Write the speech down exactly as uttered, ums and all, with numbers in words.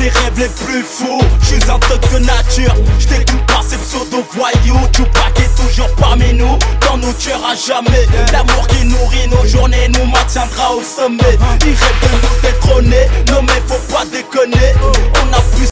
mes rêves les plus fous. J'suis un thug de nature, j't'écoute pas ces pseudo-voyous. Tupac est toujours parmi nous, dans nos cœurs à jamais. L'amour qui nourrit nos journées nous maintiendra au sommet. Ils rêvent de nous détrôner, non mais faut pas déconner. On a plus